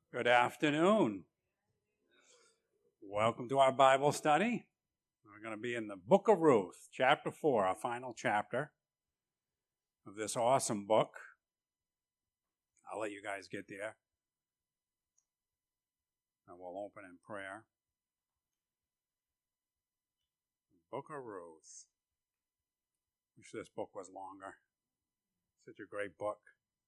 Good afternoon. Welcome to our Bible study. We're going to be in the book of Ruth, chapter 4, our final chapter of this awesome book. I'll let you guys get there. And we'll open in prayer. Book of Ruth. Wish this book was longer. Such a great book.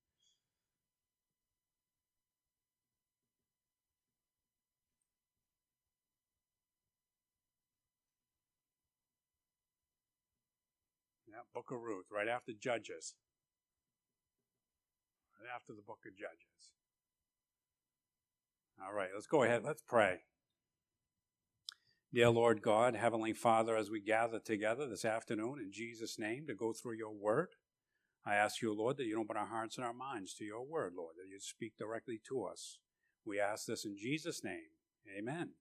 Yeah, book of Ruth, right after Judges. Right after the book of Judges. All right, let's go ahead. Let's pray. Dear Lord God, Heavenly Father, as we gather together this afternoon in Jesus' name to go through your word, I ask you, Lord, that you open our hearts and our minds to your word, Lord, that you speak directly to us. We ask this in Jesus' name. Amen.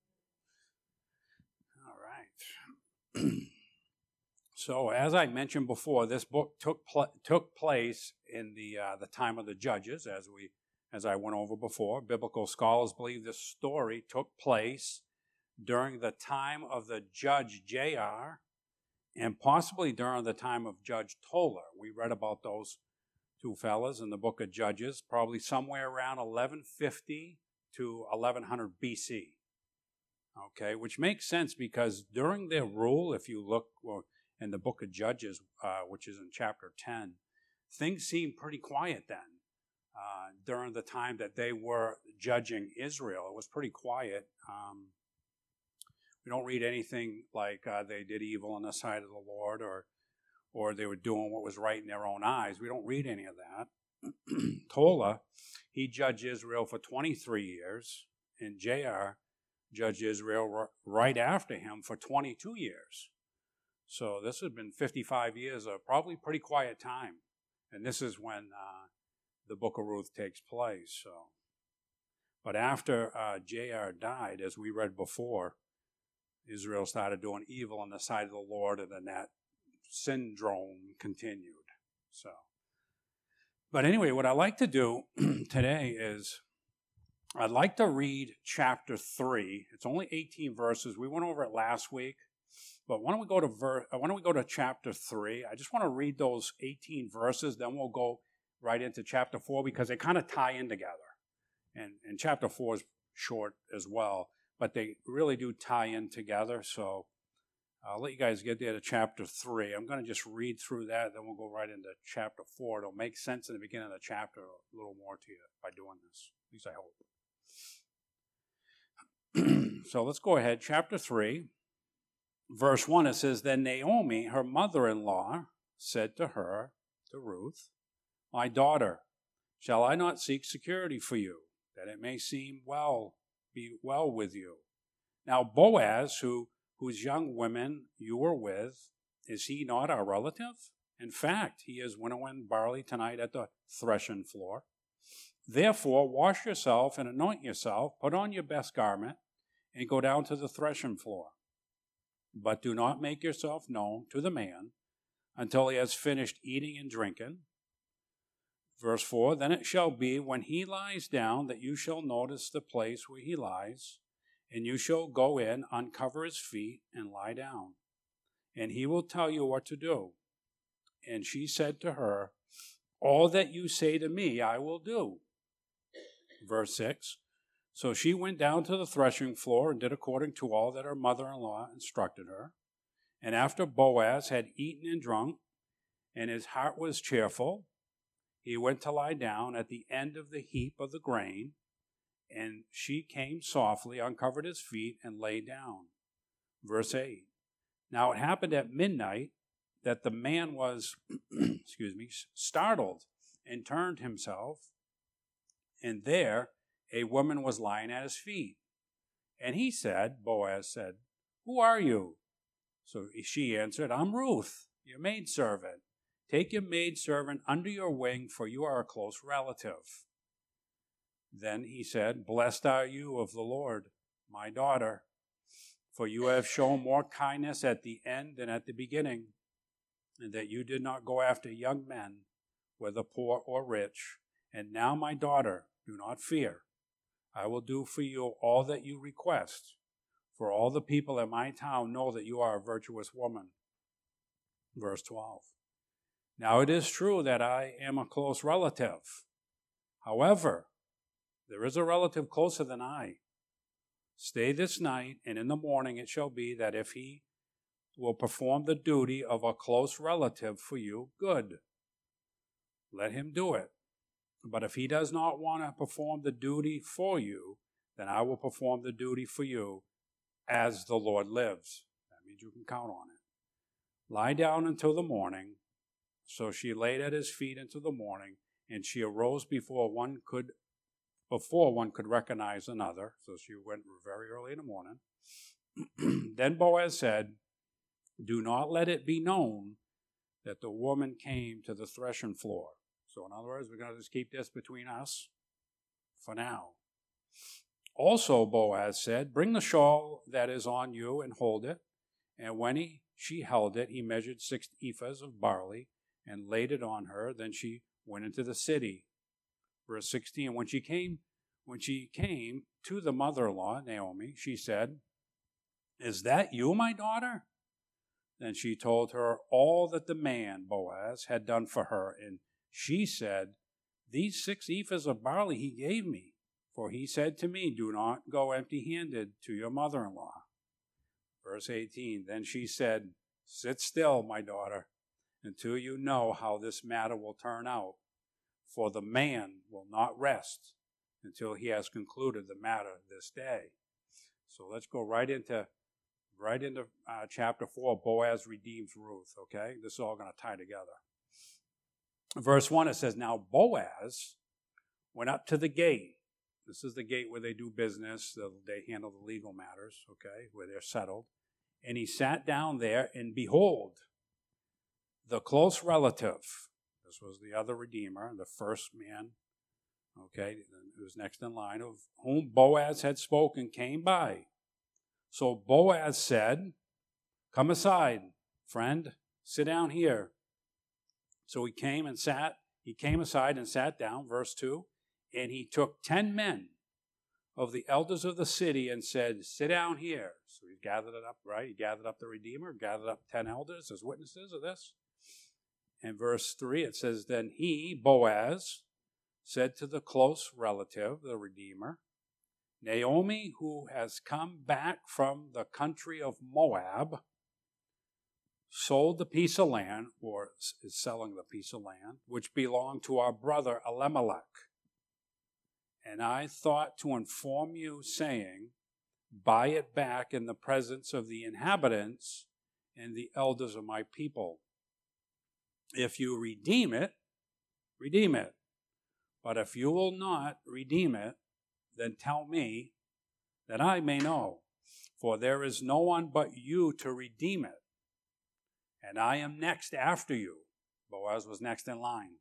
All right. So, as I mentioned before, this book took place in the time of the Judges, as I went over before. Biblical scholars believe this story took place during the time of the judge Jair and possibly during the time of Judge Tola. We read about those two fellas in the book of Judges, probably somewhere around 1150 to 1100 BC. Okay, which makes sense because during their rule, if you look in the book of Judges, which is in chapter 10, things seemed pretty quiet then. During the time that they were judging Israel, it was pretty quiet. We don't read anything like they did evil in the sight of the Lord or they were doing what was right in their own eyes. We don't read any of that. Tola, he judged Israel for 23 years, and Jair judged Israel right after him for 22 years. So this has been 55 years of probably pretty quiet time. And this is when the book of Ruth takes place. So, but after Jair died, as we read before, Israel started doing evil on the side of the Lord, and then that syndrome continued. So, but anyway, what I like to do today is I'd like to read chapter 3. It's only 18 verses. We went over it last week, but why don't we go to chapter 3? I just want to read those 18 verses, then we'll go right into chapter 4 because they kind of tie in together. And chapter 4 is short as well, but they really do tie in together. So I'll let you guys get there to chapter 3. I'm going to just read through that, then we'll go right into chapter 4. It'll make sense in the beginning of the chapter a little more to you by doing this. At least I hope. So let's go ahead. Chapter 3, verse 1, it says, Then Naomi, her mother-in-law, said to her, to Ruth, My daughter, shall I not seek security for you, that it may be well with you? Now Boaz, whose young women you were with, is he not our relative? In fact, he is winnowing barley tonight at the threshing floor. Therefore, wash yourself and anoint yourself, put on your best garment, and go down to the threshing floor. But do not make yourself known to the man until he has finished eating and drinking. Verse 4, Then it shall be when he lies down that you shall notice the place where he lies, and you shall go in, uncover his feet, and lie down. And he will tell you what to do. And she said to her, All that you say to me I will do. Verse 6, So she went down to the threshing floor and did according to all that her mother-in-law instructed her. And after Boaz had eaten and drunk, and his heart was cheerful, he went to lie down at the end of the heap of the grain, and she came softly, uncovered his feet, and lay down. Verse 8, Now it happened at midnight that the man was, startled and turned himself, and there a woman was lying at his feet. And Boaz said, Who are you? So she answered, I'm Ruth, your maidservant. Take your maidservant under your wing, for you are a close relative. Then he said, Blessed are you of the Lord, my daughter, for you have shown more kindness at the end than at the beginning, and that you did not go after young men, whether poor or rich. And now, my daughter, do not fear, I will do for you all that you request, for all the people in my town know that you are a virtuous woman. Verse 12. Now it is true that I am a close relative. However, there is a relative closer than I. Stay this night, and in the morning it shall be that if he will perform the duty of a close relative for you, good. Let him do it. But if he does not want to perform the duty for you, then I will perform the duty for you as the Lord lives. That means you can count on it. Lie down until the morning. So she laid at his feet until the morning, and she arose before one could recognize another. So she went very early in the morning. Then Boaz said, do not let it be known that the woman came to the threshing floor. So in other words, we're going to just keep this between us for now. Also, Boaz said, bring the shawl that is on you and hold it. And when she held it, he measured 6 ephahs of barley and laid it on her. Then she went into the city. Verse 16, when she came to the mother-in-law, Naomi, she said, is that you, my daughter? Then she told her all that the man, Boaz, had done for her. And she said, these 6 ephahs of barley he gave me. For he said to me, do not go empty-handed to your mother-in-law. Verse 18, then she said, sit still, my daughter, until you know how this matter will turn out. For the man will not rest until he has concluded the matter this day. So let's go right into chapter 4. Boaz redeems Ruth, okay? This is all going to tie together. Verse 1, it says, now Boaz went up to the gate. This is the gate where they do business. They handle the legal matters, okay, where they're settled. And he sat down there, and behold, the close relative, this was the other redeemer, the first man, okay, who was next in line, of whom Boaz had spoken, came by. So Boaz said, come aside, friend, sit down here. So he came aside and sat down, verse 2, and he took 10 men of the elders of the city and said, sit down here. So he gathered it up, right? He gathered up the redeemer, gathered up 10 elders as witnesses of this. And verse 3, it says, then he, Boaz, said to the close relative, the redeemer, Naomi, who has come back from the country of Moab, sold the piece of land, or is selling the piece of land, which belonged to our brother Elimelech. And I thought to inform you, saying, buy it back in the presence of the inhabitants and the elders of my people. If you redeem it, redeem it. But if you will not redeem it, then tell me, that I may know. For there is no one but you to redeem it. And I am next after you. Boaz was next in line.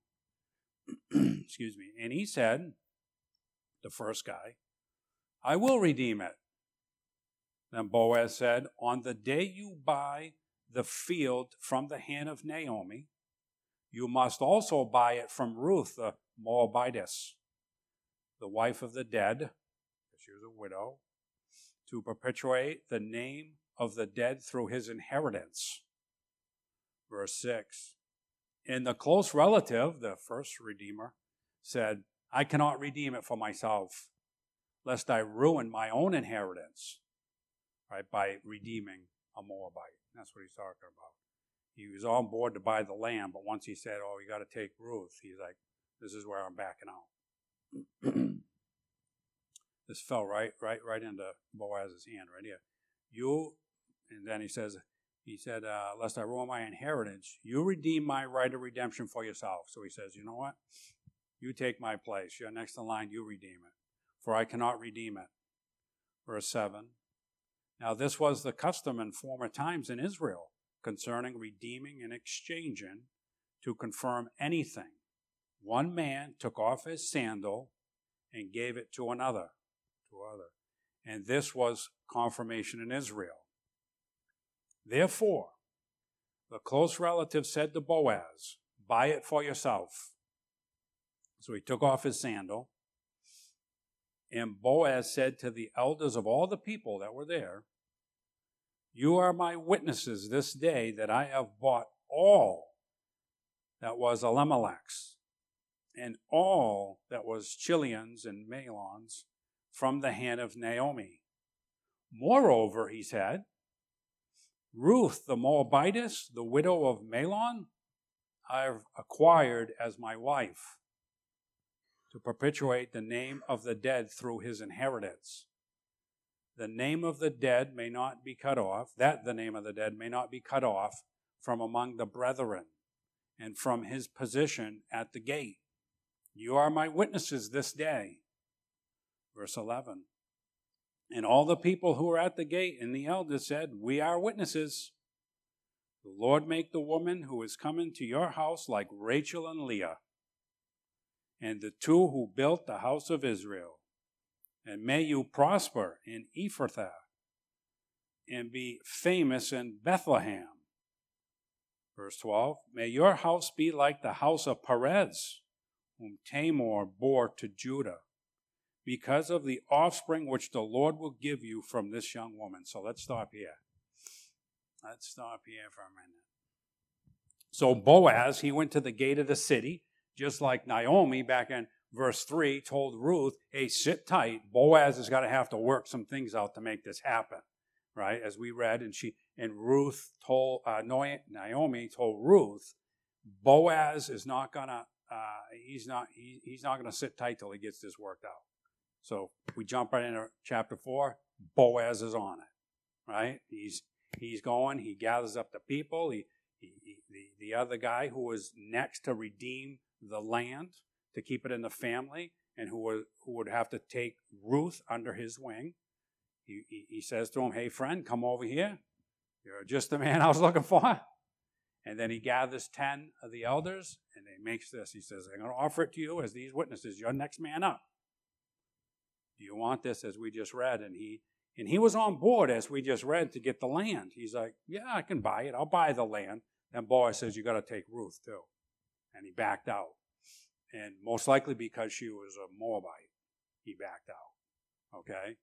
Excuse me. And he said, the first guy, I will redeem it. Then Boaz said, on the day you buy the field from the hand of Naomi, you must also buy it from Ruth the Moabitess, the wife of the dead, she was a widow, to perpetuate the name of the dead through his inheritance. Verse 6, and the close relative, the first redeemer, said, I cannot redeem it for myself, lest I ruin my own inheritance, right, by redeeming a Moabite. That's what he's talking about. He was on board to buy the land, but once he said, oh, you got to take Ruth, he's like, this is where I'm backing out. This fell right into Boaz's hand right here. And then he said, lest I ruin my inheritance, you redeem my right of redemption for yourself. So he says, you know what? You take my place. You're next in line, you redeem it. For I cannot redeem it. Verse 7. Now this was the custom in former times in Israel concerning redeeming and exchanging to confirm anything. One man took off his sandal and gave it to another. And this was confirmation in Israel. Therefore, the close relative said to Boaz, buy it for yourself. So he took off his sandal And Boaz said to the elders of all the people that were there, you are my witnesses this day that I have bought all that was Elimelech's and all that was Chilion's and Mahlon's from the hand of Naomi. Moreover, he said, Ruth the Moabitess, the widow of Mahlon, I have acquired as my wife to perpetuate the name of the dead through his inheritance. The name of the dead may not be cut off, that the name of the dead may not be cut off from among the brethren and from his position at the gate. You are my witnesses this day. Verse 11. And all the people who were at the gate and the elders said, we are witnesses. The Lord make the woman who is coming to your house like Rachel and Leah, and the two who built the house of Israel. And may you prosper in Ephrathah, and be famous in Bethlehem. Verse 12, may your house be like the house of Perez, whom Tamar bore to Judah, because of the offspring which the Lord will give you from this young woman. So let's stop here. Let's stop here for a minute. So Boaz, he went to the gate of the city, just like Naomi back in verse 3 told Ruth, hey, sit tight. Boaz is going to have to work some things out to make this happen, right? As we read, and Ruth told, Naomi told Ruth, Boaz is not going to, he's not going to sit tight till he gets this worked out. So we jump right into chapter 4. Boaz is on it, right? He's going. He gathers up the people. The other guy who was next to redeem the land to keep it in the family, and who would have to take Ruth under his wing. He says to him, hey, friend, come over here. You're just the man I was looking for. And then he gathers 10 of the elders, and he makes this. He says, I'm going to offer it to you as these witnesses. You're next man up. Do you want this, as we just read? And he was on board, as we just read, to get the land. He's like, yeah, I can buy it. I'll buy the land. Then Boaz says, you got to take Ruth too. And he backed out. And most likely because she was a Moabite, he backed out. Okay?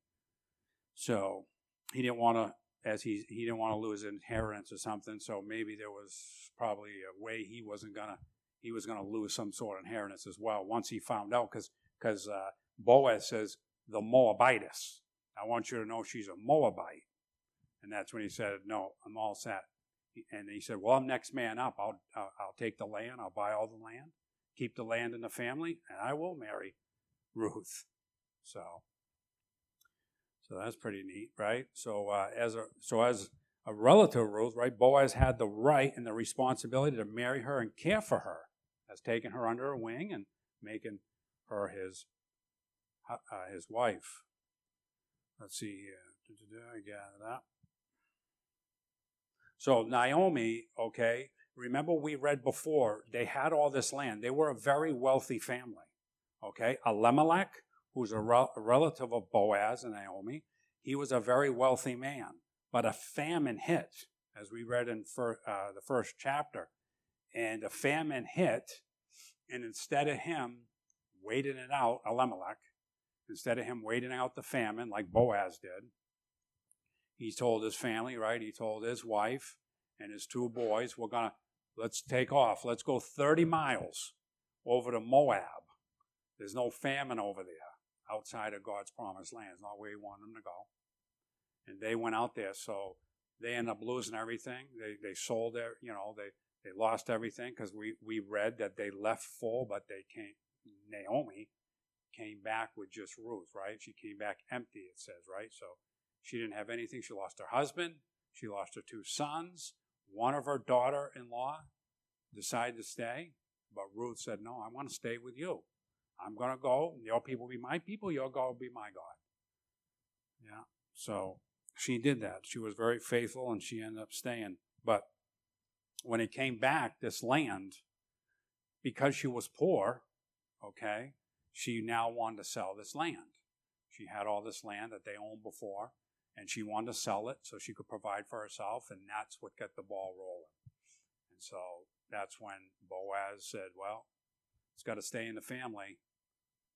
So he didn't want to, he didn't want to lose inheritance or something, so maybe there was probably a way he was going to lose some sort of inheritance as well once he found out, because Boaz says, the Moabitess. I want you to know she's a Moabite. And that's when he said, no, I'm all set. And he said, well, I'm next man up. I'll take the land. I'll buy all the land, keep the land in the family, and I will marry Ruth. So that's pretty neat, right? So as a relative of Ruth, right, Boaz had the right and the responsibility to marry her and care for her, as taking her under a wing and making her his wife. Let's see here. I got that. So Naomi, okay, remember we read before, they had all this land. They were a very wealthy family, okay? Elimelech, who's a relative of Boaz and Naomi, he was a very wealthy man. But a famine hit, as we read in the first chapter. And a famine hit, and instead of him waiting it out, Elimelech, instead of him waiting out the famine like Boaz did, he told his family, right, he told his wife and his 2 boys, let's take off. Let's go 30 miles over to Moab. There's no famine over there outside of God's promised land. It's not where he wanted them to go. And they went out there, so they ended up losing everything. They sold their, they lost everything, because we read that they left full, but Naomi came back with just Ruth, right? She came back empty, it says, right? So she didn't have anything. She lost her husband. She lost her 2 sons. One of her daughter-in-law decided to stay, but Ruth said, no, I want to stay with you. I'm going to go. Your people will be my people. Your God will be my God. Yeah. So she did that. She was very faithful, and she ended up staying. But when it came back, this land, because she was poor, okay, she now wanted to sell this land. She had all this land that they owned before, and she wanted to sell it so she could provide for herself, and that's what got the ball rolling. And so that's when Boaz said, well, it's got to stay in the family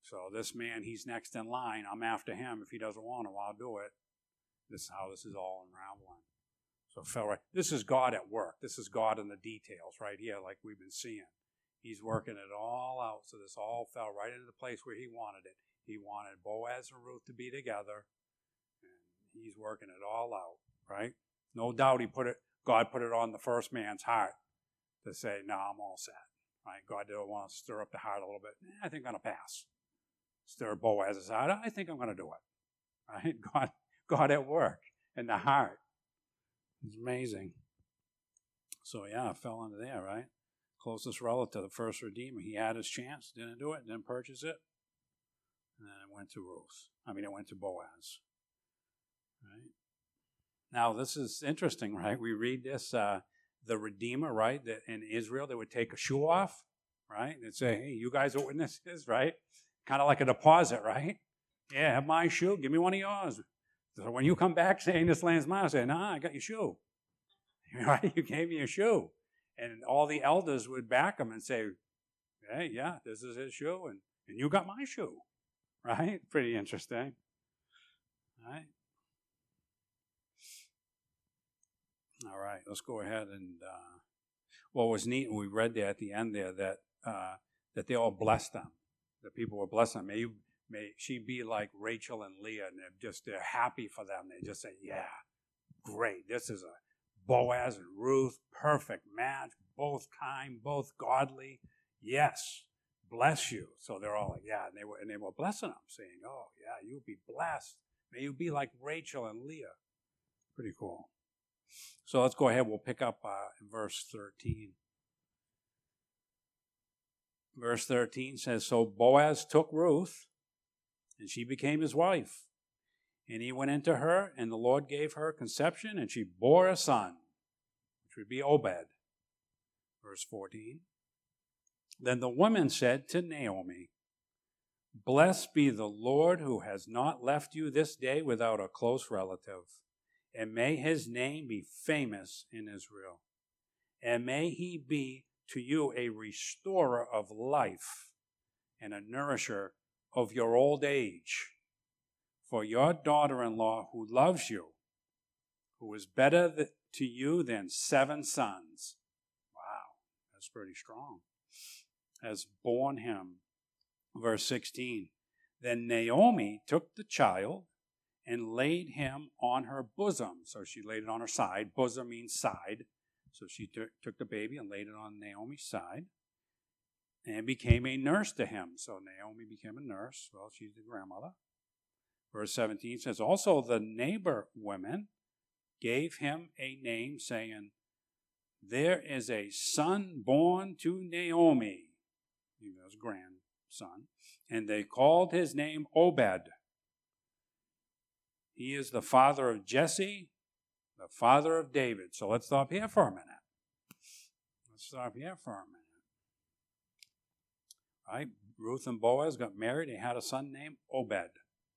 So this man, he's next in line. I'm after him. If he doesn't want to, I'll do it. This is how this is all unraveling. So it fell right. This is God at work. This is God in the details right here, like we've been seeing. He's working it all out. So this all fell right into the place where he wanted it. He wanted Boaz and Ruth to be together. And he's working it all out, right? No doubt God put it on the first man's heart to say, no, I'm all set. Right? God didn't want to stir up the heart a little bit. I think I'm going to pass. Stir Boaz's heart. I think I'm going to do it. Right? God at work in the heart. It's amazing. So yeah, it fell into there, right? Closest relative, the first redeemer. He had his chance, didn't do it, didn't purchase it. And then it went to Ruth. It went to Boaz. Right? Now, this is interesting, right? We read this, the Redeemer, right? That in Israel, they would take a shoe off, right? They'd say, hey, you guys are witnesses, right? Kind of like a deposit, right? Yeah, have my shoe. Give me one of yours. So when you come back saying this land's mine, I say, nah, I got your shoe. Right? You gave me your shoe. And all the elders would back him and say, hey, yeah, this is his shoe, and you got my shoe. Right? Pretty interesting. Right? All right, let's go ahead and what was neat, we read there at the end there that they all blessed them. The people were blessing them. May she be like Rachel and Leah, and they're happy for them. They just say, yeah, great. This is a Boaz and Ruth, perfect match, both kind, both godly. Yes, bless you. So they're all like, yeah, and they were blessing them, saying, oh, yeah, you'll be blessed. May you be like Rachel and Leah. Pretty cool. So let's go ahead. We'll pick up in verse 13. Verse 13 says, so Boaz took Ruth, and she became his wife. And he went into her, and the Lord gave her conception, and she bore a son, which would be Obed. Verse 14. Then the woman said to Naomi, blessed be the Lord who has not left you this day without a close relative, and may his name be famous in Israel, and may he be to you a restorer of life and a nourisher of your old age. For your daughter-in-law who loves you, who is better to you than 7 sons. Wow, that's pretty strong. Has borne him. Verse 16. Then Naomi took the child and laid him on her bosom. So she laid it on her side. Bosom means side. So she took the baby and laid it on Naomi's side and became a nurse to him. So Naomi became a nurse. Well, she's the grandmother. Verse 17 says, also the neighbor women gave him a name, saying, there is a son born to Naomi, his grandson, and they called his name Obed. He is the father of Jesse, the father of David. So let's stop here for a minute. All right, Ruth and Boaz got married. They had a son named Obed.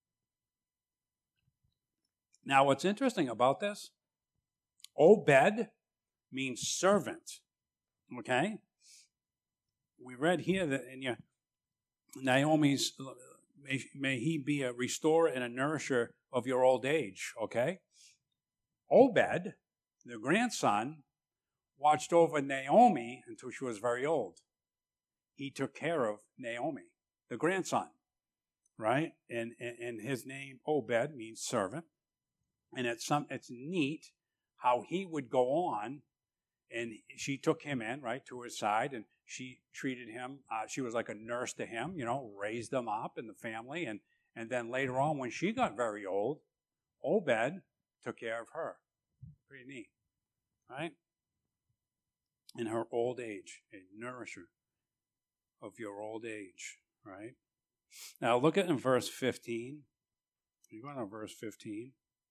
Now, what's interesting about this, Obed means servant, okay? We read here that in Naomi's, may he be a restorer and a nourisher of your old age, okay? Obed, the grandson, watched over Naomi until she was very old. He took care of Naomi, the grandson, right? And his name, Obed, means servant. And it's neat how he would go on, and she took him in, right, to her side, and she treated him, she was like a nurse to him, raised him up in the family, and then later on when she got very old, Obed took care of her. Pretty neat, right? In her old age, a nourisher of your old age, right? Now look at in verse 15. You go to verse 15.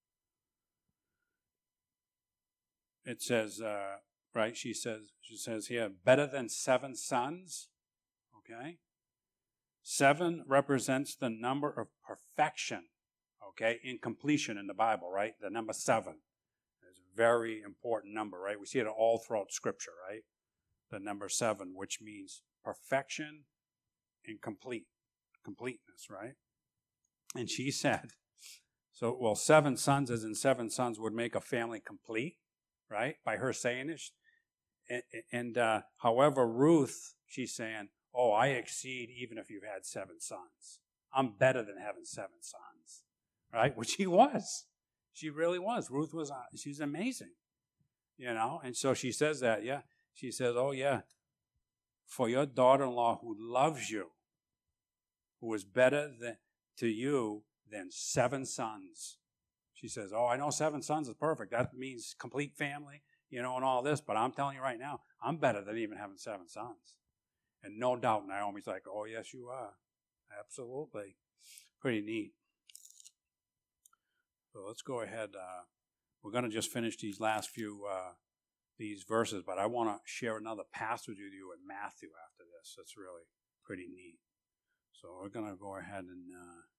It says, right, she says here, better than 7 sons, okay? 7 represents the number of perfection, okay, in completion in the Bible, right? The number 7 is a very important number, right? We see it all throughout Scripture, right? The number 7, which means perfection and complete, completeness, right? And she said, 7 sons, as in 7 sons, would make a family complete, right? By her saying this. And however, Ruth, she's saying, oh, I exceed even if you've had 7 sons. I'm better than having 7 sons, right? Which she was. She really was. Ruth was, she's amazing, And so she says that, yeah. She says, oh, yeah, for your daughter-in-law who loves you, who is better to you than 7 sons. She says, oh, I know 7 sons is perfect. That means complete family, and all this. But I'm telling you right now, I'm better than even having 7 sons. And no doubt Naomi's like, oh, yes, you are. Absolutely. Pretty neat. So let's go ahead. We're going to just finish these last few these verses, but I want to share another passage with you in Matthew after this. That's really pretty neat. So we're going to go ahead and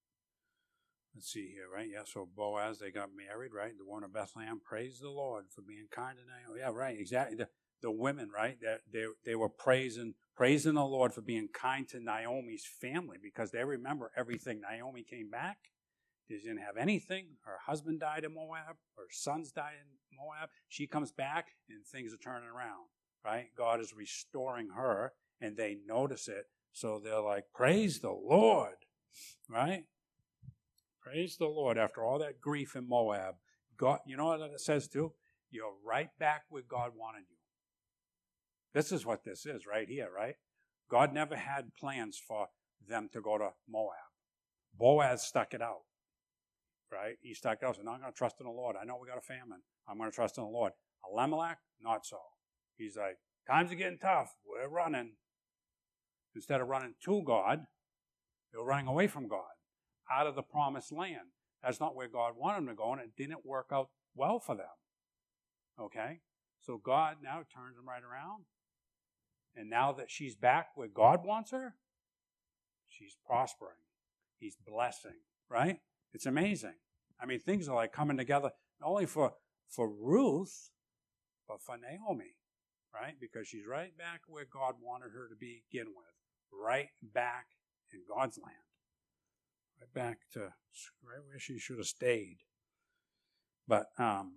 let's see here, right? Yeah, so Boaz, they got married, right? The one of Bethlehem, praise the Lord for being kind to Naomi. Yeah, right, exactly. The women, right? They were praising the Lord for being kind to Naomi's family because they remember everything. Naomi came back. She didn't have anything. Her husband died in Moab. Her sons died in Moab. She comes back and things are turning around, right? God is restoring her and they notice it. So they're like, praise the Lord, right? Praise the Lord. After all that grief in Moab, God, you know what it says too? You're right back where God wanted you. This is what this is right here, right? God never had plans for them to go to Moab. Boaz stuck it out, right? He stuck it out. So now I'm going to trust in the Lord. I know we got a famine. I'm going to trust in the Lord. Elimelech, not so. He's like, times are getting tough. We're running. Instead of running to God, they were running away from God, out of the promised land. That's not where God wanted them to go, and it didn't work out well for them. Okay? So God now turns them right around. And now that she's back where God wants her, she's prospering. He's blessing, right? It's amazing. I mean, things are like coming together, not only for Ruth, but for Naomi, right? Because she's right back where God wanted her to begin with. Right back in God's land. Right back to right where she should have stayed. But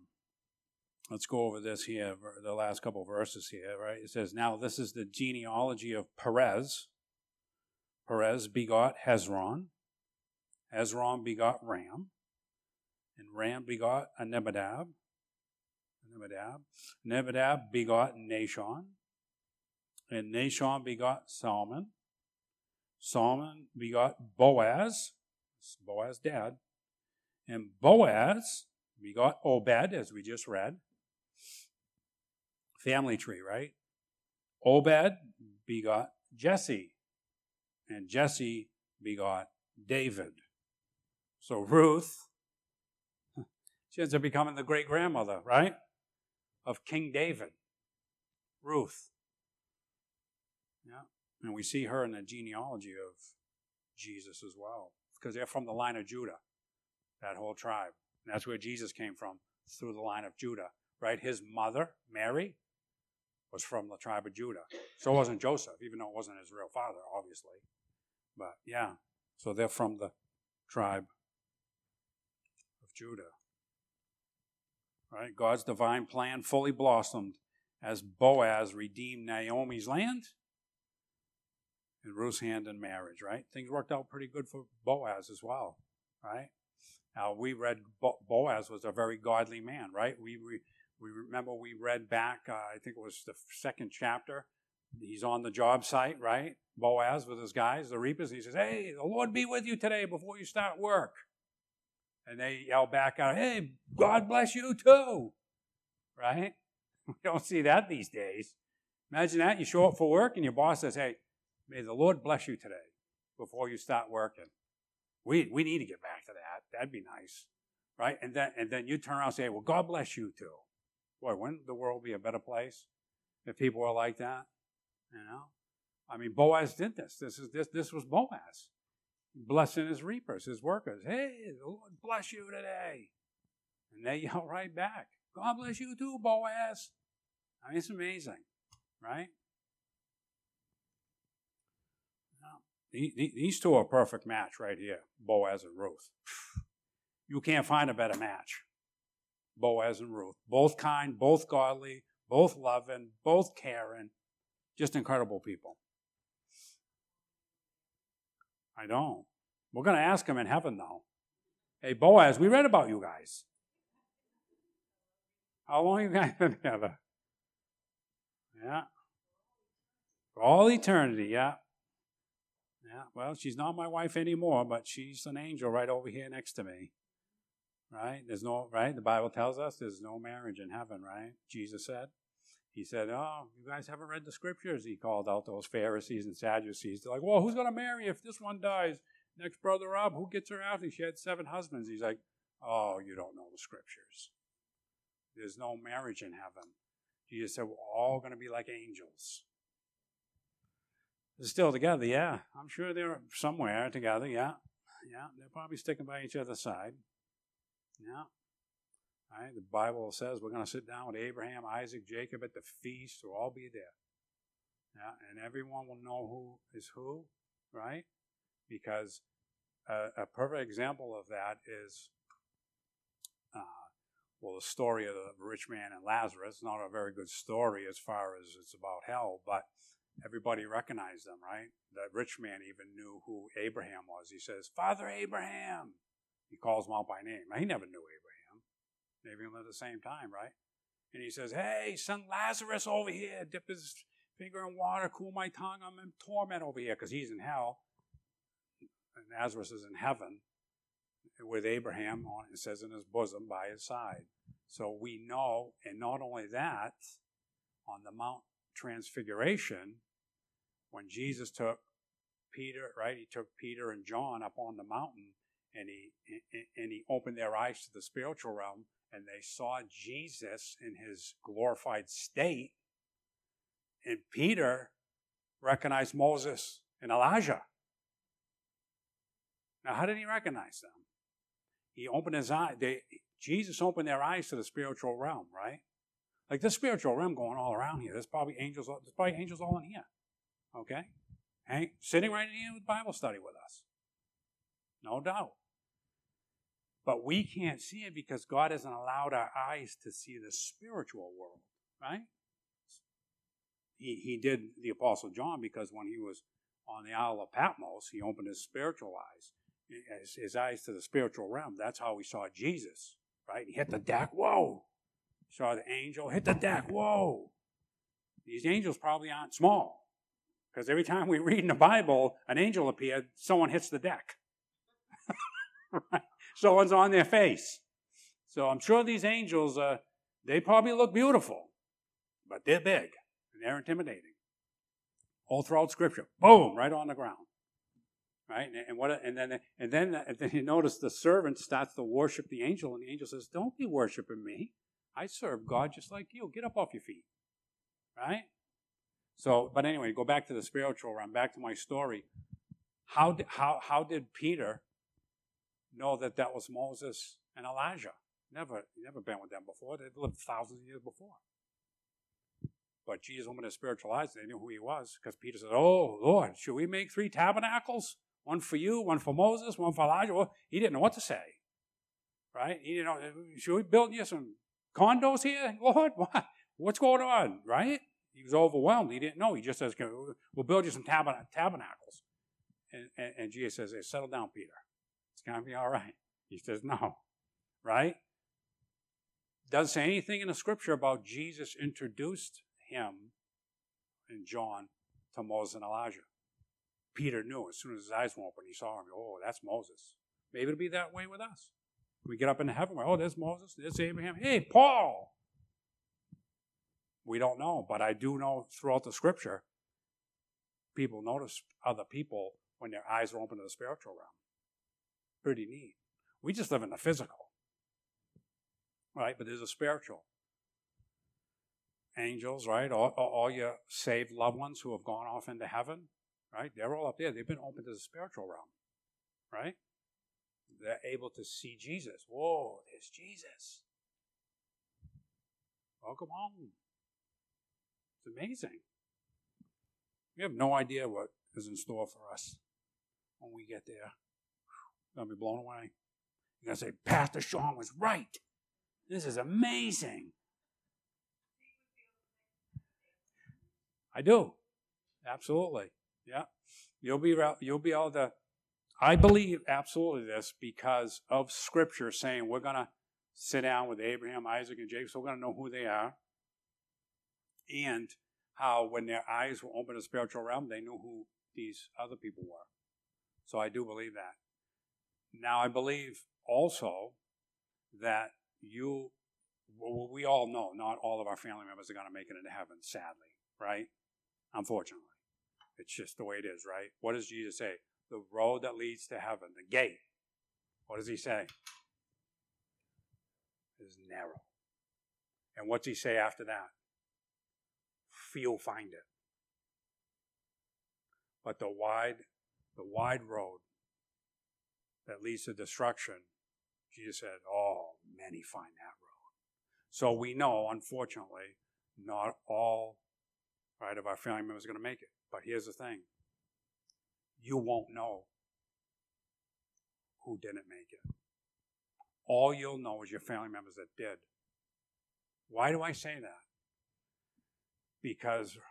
let's go over this here, the last couple of verses here, right? It says, now this is the genealogy of Perez. Perez begot Hezron. Hezron begot Ram. And Ram begot Amminadab. Amminadab begot Nahshon. And Nahshon begot Salmon. Salmon begot Boaz. Boaz's dad. And Boaz begot Obed, as we just read. Family tree, right? Obed begot Jesse. And Jesse begot David. So Ruth, she ends up becoming the great-grandmother, right? Of King David. Ruth. Yeah. And we see her in the genealogy of Jesus as well. Because they're from the line of Judah. That whole tribe. And that's where Jesus came from, through the line of Judah. Right? His mother, Mary, was from the tribe of Judah. So wasn't Joseph, even though it wasn't his real father, obviously. But yeah, so they're from the tribe of Judah. Right? God's divine plan fully blossomed as Boaz redeemed Naomi's land and Ruth's hand in marriage, right? Things worked out pretty good for Boaz as well, right? Now, we read Boaz was a very godly man, right? We remember we read back, I think it was the 2nd chapter. He's on the job site, right? Boaz with his guys, the reapers. And he says, hey, the Lord be with you today before you start work. And they yell back out, hey, God bless you too, right? We don't see that these days. Imagine that. You show up for work and your boss says, hey, may the Lord bless you today before you start working. We need to get back to that. That'd be nice, right? And then you turn around and say, well, God bless you too. Boy, wouldn't the world be a better place if people were like that? I mean, Boaz did this. This was Boaz blessing his reapers, his workers. Hey, the Lord bless you today. And they yell right back, God bless you too, Boaz. I mean, it's amazing, right? These two are a perfect match right here, Boaz and Ruth. You can't find a better match. Boaz and Ruth. Both kind, both godly, both loving, both caring. Just incredible people. I know. We're going to ask him in heaven, though. Hey, Boaz, we read about you guys. How long have you guys been together? Yeah. For all eternity, yeah. Yeah, well, she's not my wife anymore, but she's an angel right over here next to me. Right? Right? The Bible tells us there's no marriage in heaven, right? Jesus said. He said, oh, you guys haven't read the scriptures. He called out those Pharisees and Sadducees. They're like, well, who's going to marry if this one dies? Next brother up, who gets her after? She had 7 husbands. He's like, oh, you don't know the scriptures. There's no marriage in heaven. Jesus said, we're all going to be like angels. They're still together, yeah. I'm sure they're somewhere together, yeah. Yeah, they're probably sticking by each other's side. Yeah. All right, the Bible says we're going to sit down with Abraham, Isaac, Jacob at the feast. We'll all be there. Yeah, and everyone will know who is who, right? Because a perfect example of that is, the story of the rich man and Lazarus. Not a very good story as far as it's about hell, but everybody recognized them, right? The rich man even knew who Abraham was. He says, Father Abraham. He calls him out by name. Now, he never knew Abraham. They even lived at the same time, right? And he says, hey, send Lazarus over here. Dip his finger in water, cool my tongue. I'm in torment over here because he's in hell. And Lazarus is in heaven with Abraham, it says, in his bosom by his side. So we know, and not only that, on the Mount Transfiguration, when Jesus took Peter, right, he took Peter and John up on the mountain, and he opened their eyes to the spiritual realm, and they saw Jesus in his glorified state, and Peter recognized Moses and Elijah. Now, how did he recognize them? He opened his eyes. Jesus opened their eyes to the spiritual realm, right? Like this spiritual realm going all around here. There's probably angels all in here. Okay? Sitting right in here with Bible study with us. No doubt. But we can't see it because God hasn't allowed our eyes to see the spiritual world, right? He did the Apostle John because when he was on the Isle of Patmos, he opened his spiritual eyes. His eyes to the spiritual realm. That's how we saw Jesus, right? He hit the deck, whoa. Saw the angel, hit the deck, whoa. These angels probably aren't small, because every time we read in the Bible, an angel appeared, someone hits the deck. Right? Someone's on their face. So I'm sure these angels, they probably look beautiful, but they're big, and they're intimidating. All throughout Scripture, boom, right on the ground. Right? And then you notice the servant starts to worship the angel, and the angel says, don't be worshiping me. I serve God just like you. Get up off your feet. Right? So, but anyway, go back to the spiritual realm, back to my story. How did Peter know that was Moses and Elijah? Never been with them before. They'd lived thousands of years before. But Jesus opened his spiritual eyes, and they knew who he was, because Peter said, oh, Lord, should we make 3 tabernacles? One for you, one for Moses, one for Elijah. Well, he didn't know what to say, right? He didn't know, should we build you some condos here? Lord, what? What's going on, right? He was overwhelmed. He didn't know. He just says, we'll build you some tabernacles. And Jesus says, hey, settle down, Peter. It's going to be all right. He says, no, right? Doesn't say anything in the Scripture about Jesus introduced him and John to Moses and Elijah. Peter knew as soon as his eyes were open, he saw him. Oh, that's Moses. Maybe it'll be that way with us. We get up into heaven, oh, there's Moses, there's Abraham. Hey, Paul! We don't know, but I do know throughout the Scripture, people notice other people when their eyes are open to the spiritual realm. Pretty neat. We just live in the physical, right? But there's a spiritual. Angels, right? All your saved loved ones who have gone off into heaven, right? They're all up there. They've been open to the spiritual realm, right? They're able to see Jesus. Whoa, there's Jesus. Welcome home. It's amazing. We have no idea what is in store for us. when we get there. You're going to be blown away. You're going to say, Pastor Sean was right. This is amazing. I do. Absolutely. Yeah. You'll be able to, I believe absolutely this because of Scripture saying we're going to sit down with Abraham, Isaac, and Jacob, so we're going to know who they are. And how when their eyes were open to the spiritual realm, they knew who these other people were. So I do believe that. Now I believe also that we all know not all of our family members are going to make it into heaven, sadly, right? Unfortunately. It's just the way it is, right? What does Jesus say? The road that leads to heaven, the gate. What does he say? Is narrow. And what's he say after that? Few find it. But the wide road that leads to destruction, Jesus said, oh, many find that road. So we know, unfortunately, not all of our family members are going to make it. But here's the thing. You won't know who didn't make it. All you'll know is your family members that did. Why do I say that? Because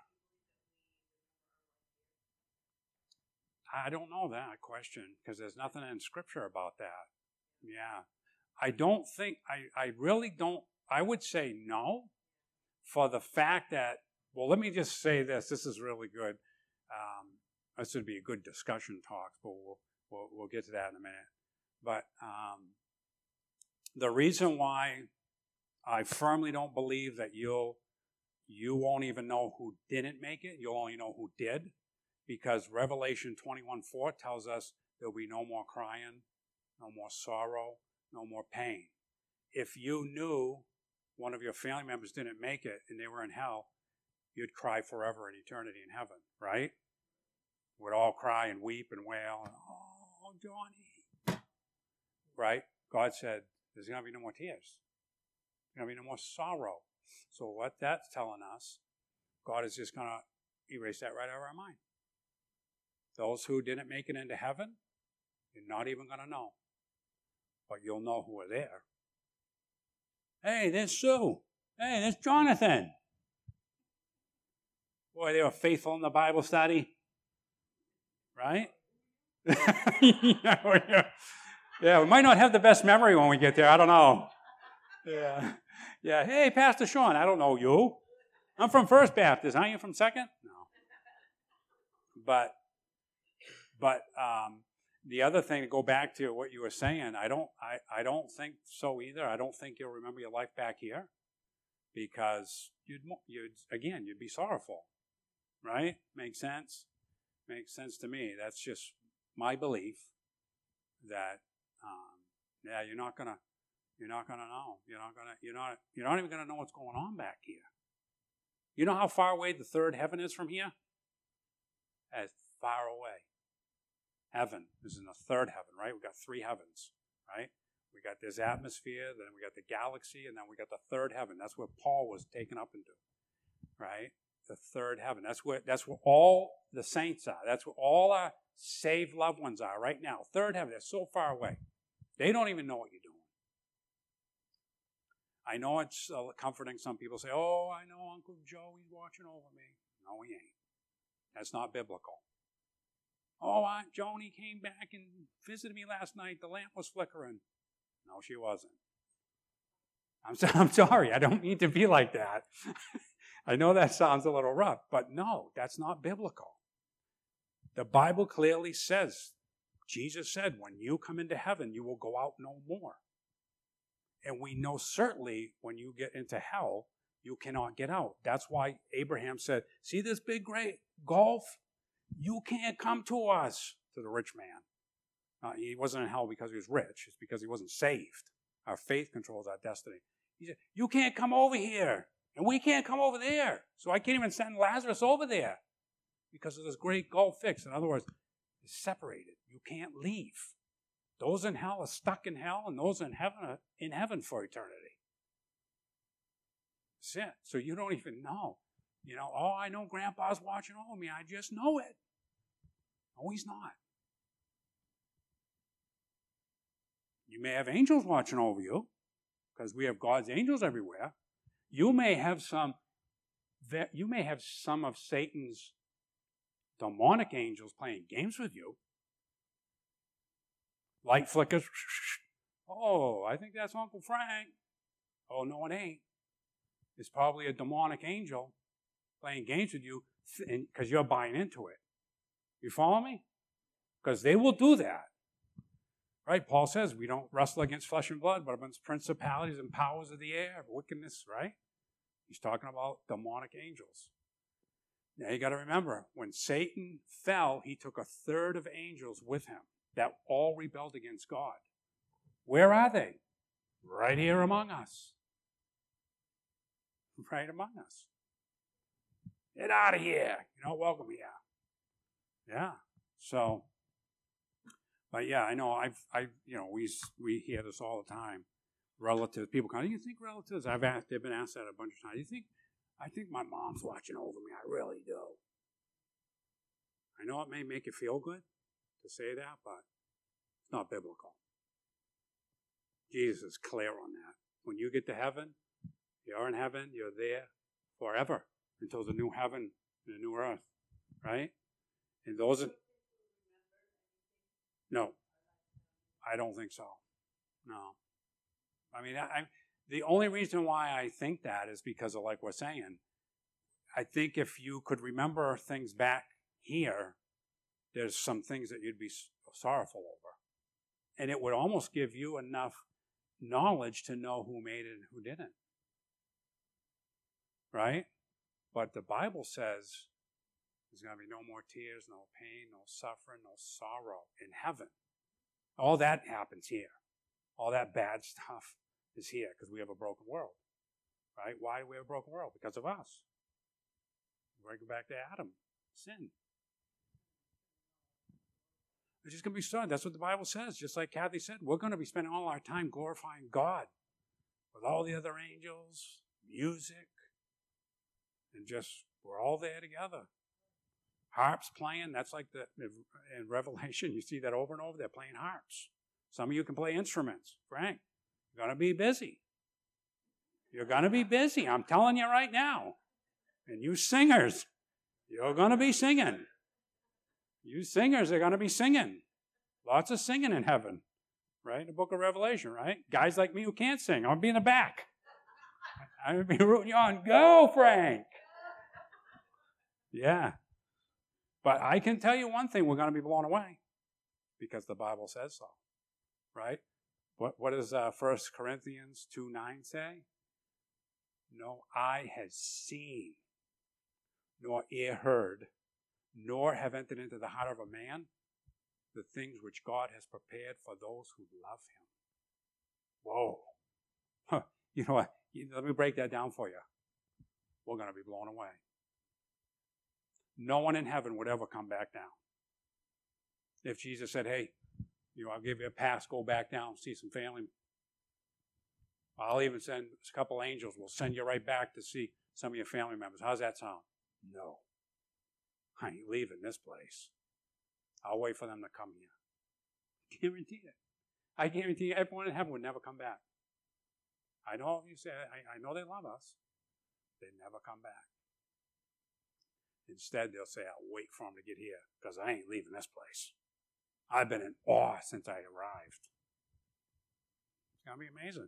I don't know that question, because there's nothing in Scripture about that. Yeah. I don't think, I really don't, I would say no, for the fact that, well, let me just say this. This is really good. This would be a good discussion talk, but we'll get to that in a minute. But the reason why I firmly don't believe that you won't even know who didn't make it, you'll only know who did, because Revelation 21:4 tells us there'll be no more crying, no more sorrow, no more pain. If you knew one of your family members didn't make it and they were in hell, you'd cry forever in eternity in heaven, right? We'd all cry and weep and wail, and, oh, Johnny. Right? God said, there's going to be no more tears. There's going to be no more sorrow. So what that's telling us, God is just going to erase that right out of our mind. Those who didn't make it into heaven, you're not even going to know. But you'll know who are there. Hey, there's Sue. Hey, there's Jonathan. Boy, they were faithful in the Bible study. Right? Yeah, we might not have the best memory when we get there. I don't know. Yeah. Hey, Pastor Sean, I don't know you. I'm from First Baptist. Aren't you from Second? No. But the other thing, to go back to what you were saying, I don't think so either. I don't think you'll remember your life back here, because you'd be sorrowful, right? Makes sense. Makes sense to me. That's just my belief that you're not gonna know. You're not even gonna know what's going on back here. You know how far away the third heaven is from here? As far away. Heaven is in the third heaven, right? We've got three heavens, right? We got this atmosphere, then we got the galaxy, and then we got the third heaven. That's where Paul was taken up into, right? The third heaven. That's where all the saints are. That's where all our saved loved ones are right now. Third heaven. They're so far away. They don't even know what you're doing. I know it's comforting. Some people say, oh, I know Uncle Joe, he's watching over me. No, he ain't. That's not biblical. Oh, Aunt Joni came back and visited me last night. The lamp was flickering. No, she wasn't. I'm sorry. I don't mean to be like that. I know that sounds a little rough, but no, that's not biblical. The Bible clearly says, Jesus said, when you come into heaven, you will go out no more. And we know certainly when you get into hell, you cannot get out. That's why Abraham said, see this big great gulf? You can't come to us, to the rich man. He wasn't in hell because he was rich. It's because he wasn't saved. Our faith controls our destiny. He said, you can't come over here, and we can't come over there. So I can't even send Lazarus over there because of this great gulf fix. In other words, it's separated. You can't leave. Those in hell are stuck in hell, and those in heaven are in heaven for eternity. That's it. So you don't even know. Oh, I know Grandpa's watching over me. I just know it. No, he's not. You may have angels watching over you, because we have God's angels everywhere. You may have some of Satan's demonic angels playing games with you. Light flickers. Oh, I think that's Uncle Frank. Oh, no, it ain't. It's probably a demonic angel playing games with you because you're buying into it. You follow me? Because they will do that. Right? Paul says we don't wrestle against flesh and blood, but against principalities and powers of the air, wickedness, right? He's talking about demonic angels. Now you got to remember, when Satan fell, he took a third of angels with him that all rebelled against God. Where are they? Right here among us. Right among us. Get out of here. You're not welcome here. Yeah. So, but yeah, I know we hear this all the time. Relatives, people come, do you think relatives? They've been asked that a bunch of times. I think my mom's watching over me. I really do. I know it may make you feel good to say that, but it's not biblical. Jesus is clear on that. When you get to heaven, you're in heaven, you're there forever until the new heaven and the new earth, right? And those are... No, I don't think so. No. I mean, the only reason why I think that is because of, like we're saying, I think if you could remember things back here, there's some things that you'd be sorrowful over. And it would almost give you enough knowledge to know who made it and who didn't. Right? But the Bible says there's going to be no more tears, no pain, no suffering, no sorrow in heaven. All that happens here. All that bad stuff is here because we have a broken world. Right? Why do we have a broken world? Because of us. We're going back to Adam. Sin. It's just going to be sad. That's what the Bible says. Just like Kathy said, we're going to be spending all our time glorifying God with all the other angels, music, and just we're all there together. Harps playing. That's like in Revelation, you see that over and over. They're playing harps. Some of you can play instruments. Frank, you're going to be busy. You're going to be busy. I'm telling you right now. And you singers, you're going to be singing. You singers are going to be singing. Lots of singing in heaven. Right? In the book of Revelation, right? Guys like me who can't sing. I'm going to be in the back. I'm going to be rooting you on. Go, Frank! Yeah. But I can tell you one thing, we're going to be blown away. Because the Bible says so. Right? What does 1 Corinthians 2:9 say? No eye has seen, nor ear heard, nor have entered into the heart of a man the things which God has prepared for those who love him. Whoa. Huh. You know what? Let me break that down for you. We're going to be blown away. No one in heaven would ever come back down. If Jesus said, hey, I'll give you a pass, go back down, see some family. I'll even send a couple angels. We'll send you right back to see some of your family members. How's that sound? No. I ain't leaving this place. I'll wait for them to come here. Guarantee it. I guarantee you everyone in heaven would never come back. I know you say, I know they love us. They never come back. Instead, they'll say, I'll wait for them to get here because I ain't leaving this place. I've been in awe since I arrived. It's going to be amazing.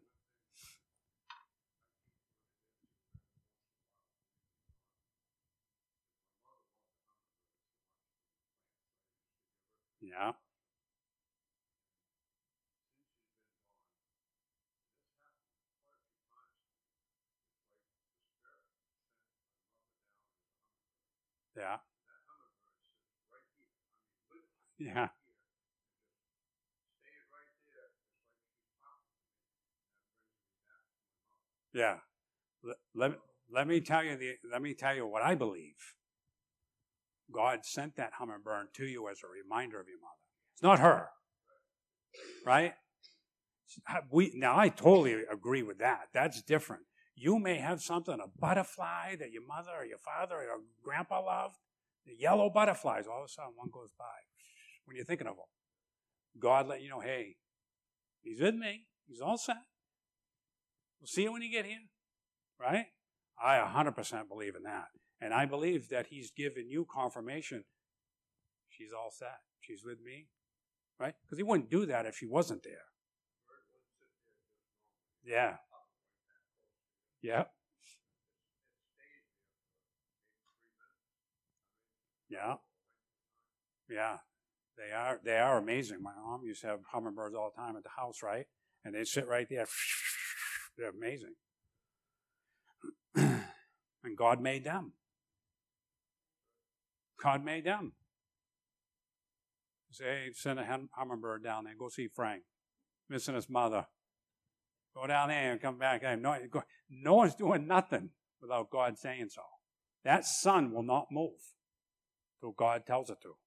Yeah. Yeah. Yeah. Yeah. Let me tell you what I believe. God sent that hummingbird to you as a reminder of your mother. It's not her. Right? Now, I totally agree with that. That's different. You may have something, a butterfly that your mother or your father or your grandpa loved. The yellow butterflies, all of a sudden one goes by. When you're thinking of them. God let you know, hey, He's with me. He's all set. We'll see you when you get here. Right? I 100% believe in that. And I believe that he's given you confirmation. She's all set. She's with me. Right? Because he wouldn't do that if she wasn't there. Yeah. Yeah. Yeah. Yeah. They are amazing. My mom used to have hummingbirds all the time at the house, right? And they sit right there. They're amazing. And God made them. God made them. Say, send a hummingbird down there. Go see Frank. Missing his mother. Go down there and come back. No one's doing nothing without God saying so. That sun will not move till God tells it to.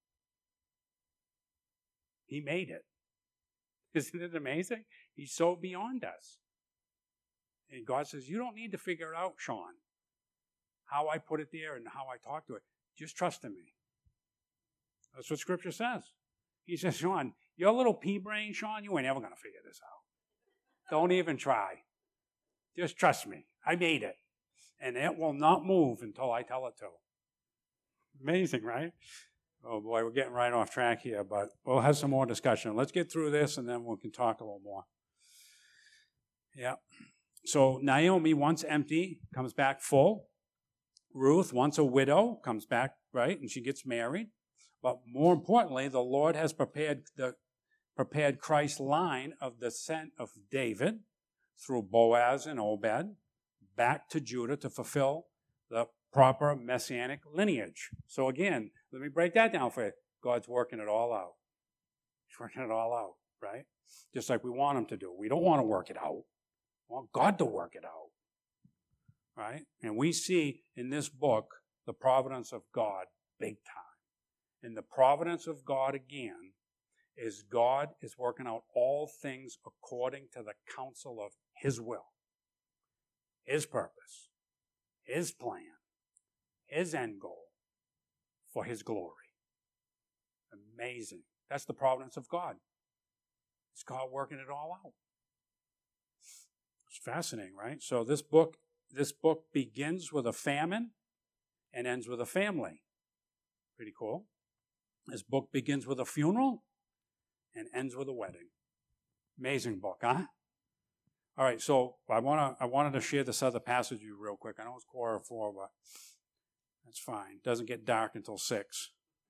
He made it. Isn't it amazing? He's so beyond us. And God says, you don't need to figure it out, Sean, how I put it there and how I talk to it. Just trust in me. That's what Scripture says. He says, Sean, your little pea brain, Sean, you ain't ever going to figure this out. Don't even try. Just trust me. I made it. And it will not move until I tell it to. Amazing, right? Oh boy, we're getting right off track here, but we'll have some more discussion. Let's get through this and then we can talk a little more. Yeah. So Naomi, once empty, comes back full. Ruth, once a widow, comes back, right, and she gets married. But more importantly, the Lord has prepared Christ's line of descent of David through Boaz and Obed back to Judah to fulfill the proper messianic lineage. So again, let me break that down for you. God's working it all out. He's working it all out, right? Just like we want him to do. We don't want to work it out. We want God to work it out, right? And we see in this book the providence of God big time. And the providence of God again is God is working out all things according to the counsel of his will, his purpose, his plan, his end goal for his glory. Amazing. That's the providence of God. It's God working it all out. It's fascinating, right? So this book begins with a famine and ends with a family. Pretty cool. This book begins with a funeral and ends with a wedding. Amazing book, huh? All right, so I wanted to share this other passage with you real quick. I know it's 4:04, but that's fine. It doesn't get dark until 6.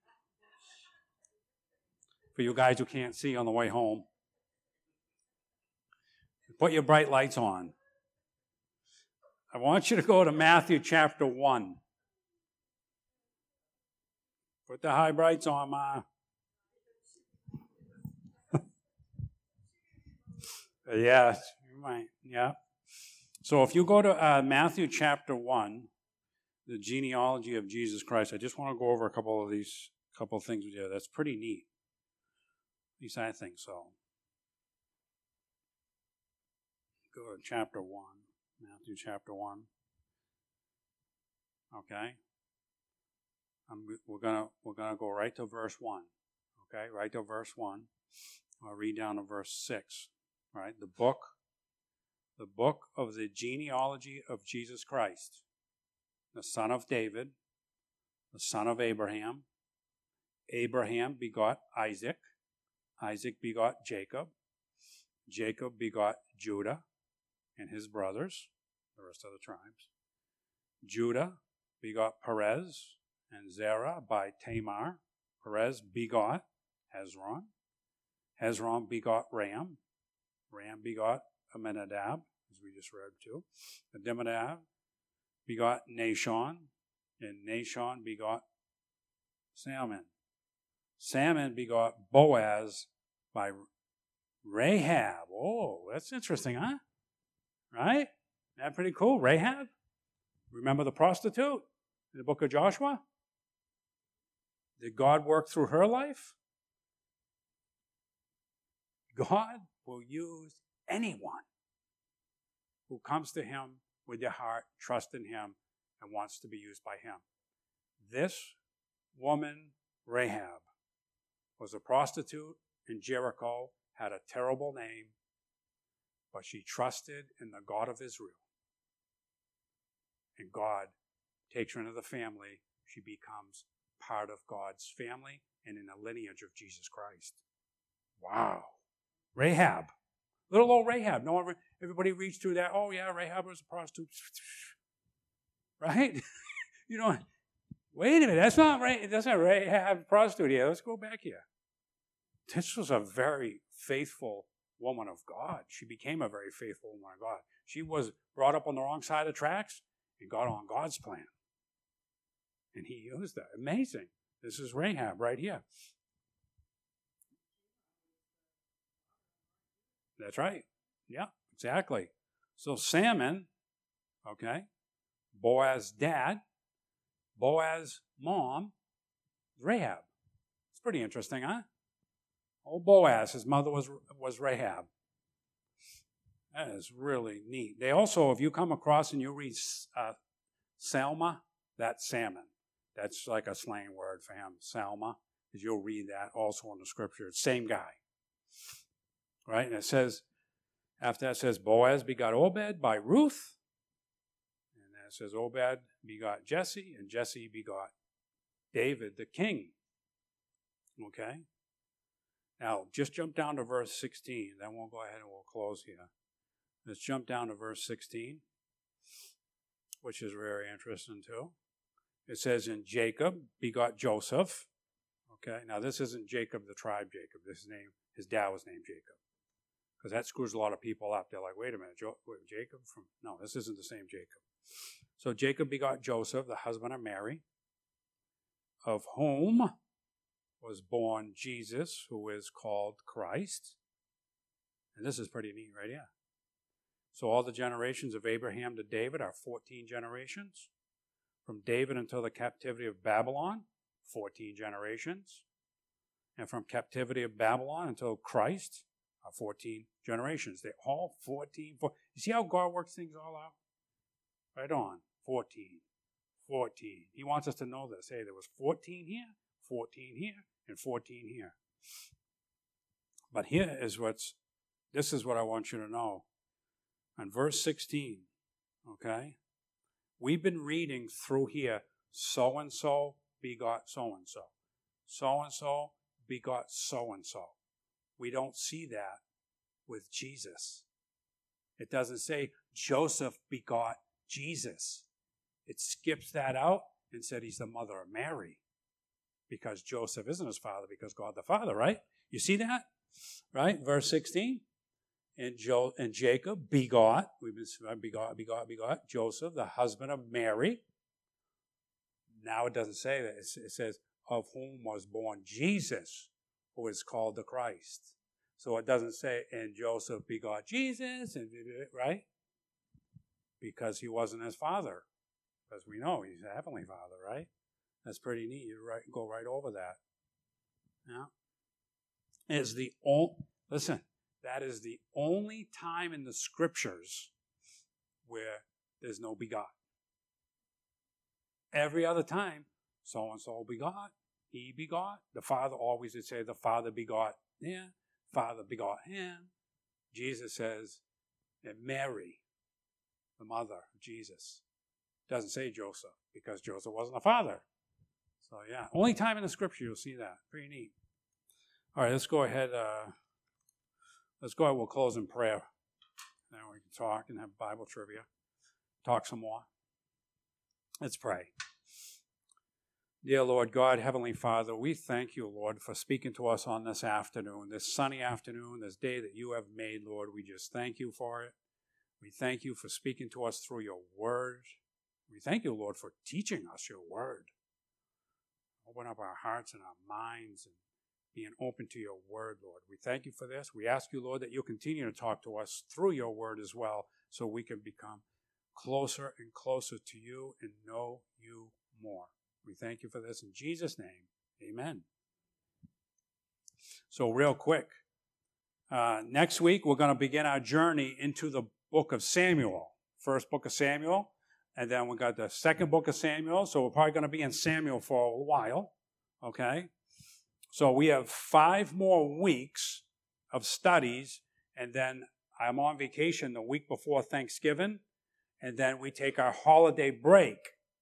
For you guys who can't see on the way home, put your bright lights on. I want you to go to Matthew chapter 1. Put the high brights on, Ma. Yes, you might. Yeah. So if you go to Matthew chapter 1, the genealogy of Jesus Christ, I just want to go over a couple of things with you. That's pretty neat. At least I think so. Go to chapter 1, Matthew chapter 1. Okay. We're gonna go right to verse 1. Okay, right to verse 1. I'll read down to verse 6. Right, the book of the genealogy of Jesus Christ, the son of David, the son of Abraham. Abraham begot Isaac. Isaac begot Jacob. Jacob begot Judah and his brothers, the rest of the tribes. Judah begot Perez and Zerah by Tamar. Perez begot Hezron. Hezron begot Ram. Ram begot Amminadab, as we just read too. Amminadab begot Nahshon, and Nahshon begot Salmon. Salmon begot Boaz by Rahab. Oh, that's interesting, huh? Right? That pretty cool. Rahab? Remember the prostitute in the book of Joshua? Did God work through her life? God will use anyone who comes to him with their heart, trust in him, and wants to be used by him. This woman, Rahab, was a prostitute in Jericho, had a terrible name, but she trusted in the God of Israel. And God takes her into the family. She becomes part of God's family and in the lineage of Jesus Christ. Wow. Rahab. Little old Rahab. No one, everybody reads through that. Oh, yeah, Rahab was a prostitute. Right? You know, wait a minute. That's not Rahab prostitute here. Let's go back here. This was a very faithful woman of God. She became a very faithful woman of God. She was brought up on the wrong side of the tracks and got on God's plan. And he used that. Amazing. This is Rahab right here. That's right. Yeah, exactly. So Salmon, okay, Boaz's dad, Boaz's mom, Rahab. It's pretty interesting, huh? Oh, Boaz, his mother was Rahab. That is really neat. They also, if you come across and you read Salma, that's salmon. That's like a slang word for him, Salma, because you'll read that also in the scripture. Same guy. Right? And it says, after that it says, Boaz begot Obed by Ruth. And then it says, Obed begot Jesse, and Jesse begot David the king. Okay? Now, just jump down to verse 16. Then we'll go ahead and we'll close here. Let's jump down to verse 16, which is very interesting too. It says, and Jacob begot Joseph. Okay? Now, this isn't Jacob, the tribe Jacob. His dad was named Jacob. Because that screws a lot of people up. They're like, wait a minute, Jacob? No, this isn't the same Jacob. So Jacob begot Joseph, the husband of Mary, of whom was born Jesus, who is called Christ. And this is pretty neat right here. So all the generations of Abraham to David are 14 generations. From David until the captivity of Babylon, 14 generations. And from captivity of Babylon until Christ, 14 generations. They're all 14. You see how God works things all out? Right on. 14. 14. He wants us to know this. Hey, there was 14 here, 14 here, and 14 here. But this is what I want you to know. On verse 16, okay, we've been reading through here, so-and-so begot so-and-so. So-and-so begot so-and-so. We don't see that with Jesus. It doesn't say Joseph begot Jesus. It skips that out and said he's the mother of Mary. Because Joseph isn't his father, because God the Father, right? You see that? Right? Verse 16. And Jacob begot Joseph, the husband of Mary. Now it doesn't say that. It says, of whom was born Jesus, who is called the Christ. So it doesn't say, and Joseph begot Jesus, right? Because he wasn't his father. Because we know he's a heavenly father, right? That's pretty neat. You go right over that. Yeah. Listen, that is the only time in the scriptures where there's no begot. Every other time, so-and-so begot, he begot. The Father always would say the Father begot him, Father begot him. Jesus says that Mary, the mother of Jesus, doesn't say Joseph because Joseph wasn't a father. So yeah, only time in the scripture you'll see that. Pretty neat. All right, let's go ahead. We'll close in prayer. Then we can talk and have Bible trivia. Talk some more. Let's pray. Dear Lord God, Heavenly Father, we thank you, Lord, for speaking to us on this afternoon, this sunny afternoon, this day that you have made, Lord. We just thank you for it. We thank you for speaking to us through your word. We thank you, Lord, for teaching us your word. Open up our hearts and our minds and being open to your word, Lord. We thank you for this. We ask you, Lord, that you'll continue to talk to us through your word as well so we can become closer and closer to you and know you more. We thank you for this in Jesus' name. Amen. So real quick, next week we're going to begin our journey into the book of Samuel. First book of Samuel, and then we got the second book of Samuel. So we're probably going to be in Samuel for a while. Okay? So we have 5 more weeks of studies, and then I'm on vacation the week before Thanksgiving, and then we take our holiday break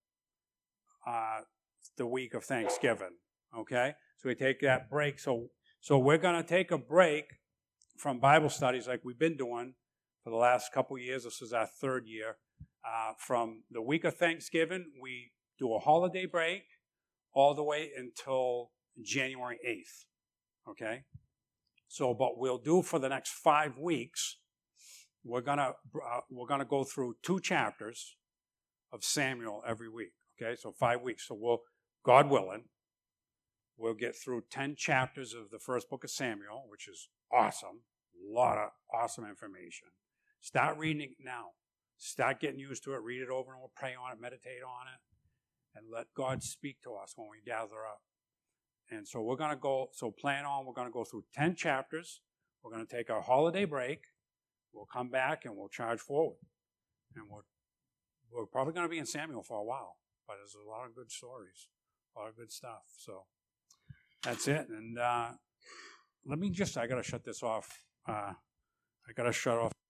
the week of Thanksgiving. Okay? So we take that break. So we're going to take a break from Bible studies like we've been doing for the last couple years. This is our third year. From the week of Thanksgiving, we do a holiday break all the way until January 8th. Okay? So, but we'll do for the next 5 weeks, we're gonna go through 2 chapters of Samuel every week. Okay, so 5 weeks. So we'll, God willing, we'll get through 10 chapters of the first book of Samuel, which is awesome. A lot of awesome information. Start reading it now. Start getting used to it. Read it over and over. Pray on it. Meditate on it. And let God speak to us when we gather up. And so we're going to go, so plan on, we're going to go through 10 chapters. We're going to take our holiday break. We'll come back and we'll charge forward. And we're probably going to be in Samuel for a while. But there's a lot of good stories. A lot of good stuff. So that's it. And I got to shut this off. I got to shut off.